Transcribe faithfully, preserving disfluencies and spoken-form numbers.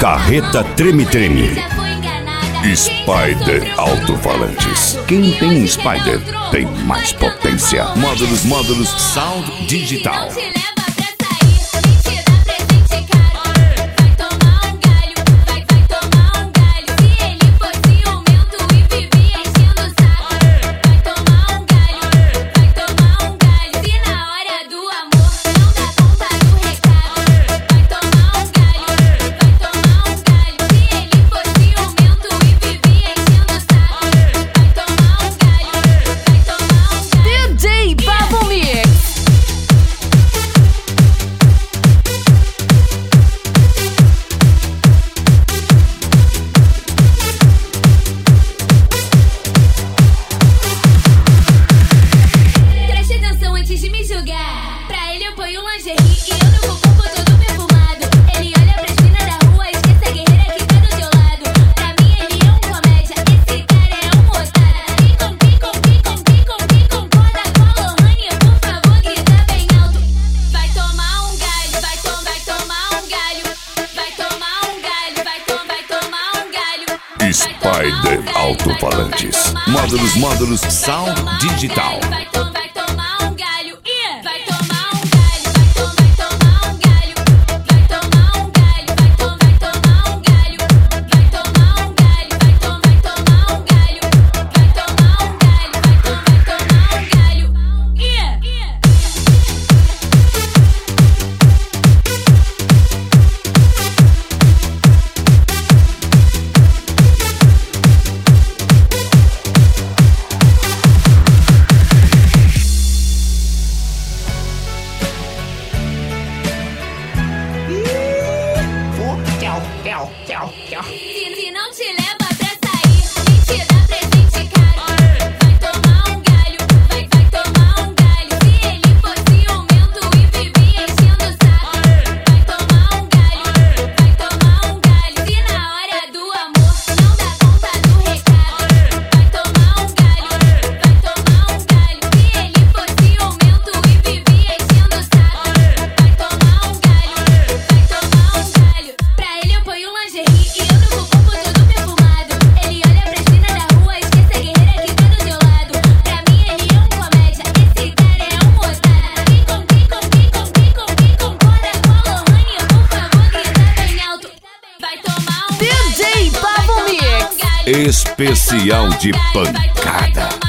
Carreta Treme Treme. Spider Alto-Falantes. Quem tem Spider tem mais potência. Módulos, módulos, Sound Digital. Spider Alto-Falantes. Módulos, módulos, Sound Digital. Se não te leva pra sair, nem te dá presente caro, vai tomar um galho, vai, vai tomar um galho. Se ele for ciumento e vive enchendo o saco, vai tomar um galho, vai tomar um galho. Se na hora do amor não dá conta do recado, vai tomar um galho, vai tomar um galho. Se ele for ciumento e vive enchendo o saco, vai tomar um galho, vai tomar um galho. Pra ele eu ponho lingerie e eu tô com o corpo todo perfumado. Ele olha pra esquina da rua, esquece a guerreira que tá do seu lado. Pra mim ele é um comédia, esse cara é um otário. Quem com, quem com, quem com, quem com, quem concorda com a Lohane, por favor, grita bem alto. Vai tomar um D J Pavo Mix. Especial de pancada.